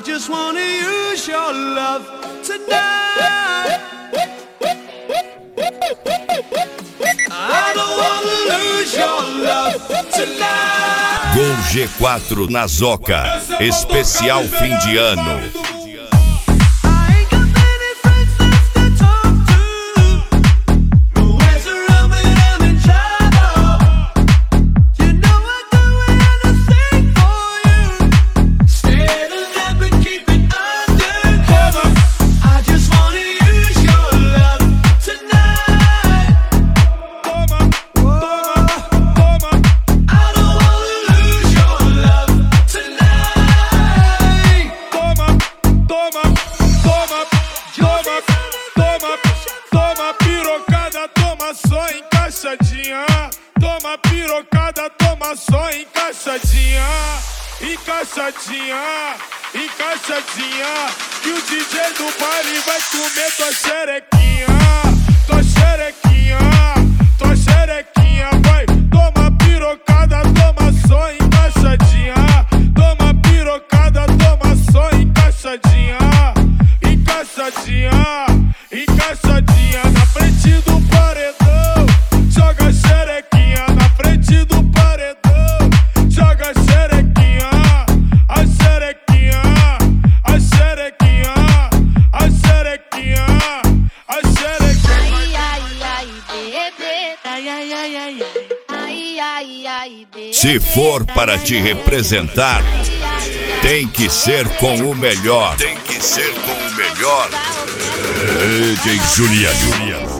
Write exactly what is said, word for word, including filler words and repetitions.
just wanna use your love tonight. I don't wanna lose your love tonight. Gol G quatro na Zoca, especial fim de ano. Toma pirocada, toma só encaixadinha, encaixadinha, encaixadinha. Que o D J do baile vai comer tua xerequinha, tua xerequinha, tua xerequinha. Vai, toma pirocada, toma só encaixadinha. Toma pirocada, toma só encaixadinha, encaixadinha, encaixadinha. Na frente do paredão, joga xerequinha. Na frente do paredão, joga xerequinha. A xerequinha, a xerequinha, a xerequinha, a xerequinha. Ai, ai, ai, bebê. Ai, ai, ai, ai, ai, ai, ai, bebê. Se for para te representar, tem que ser com o melhor. Tem que ser com o melhor. D J Juliano.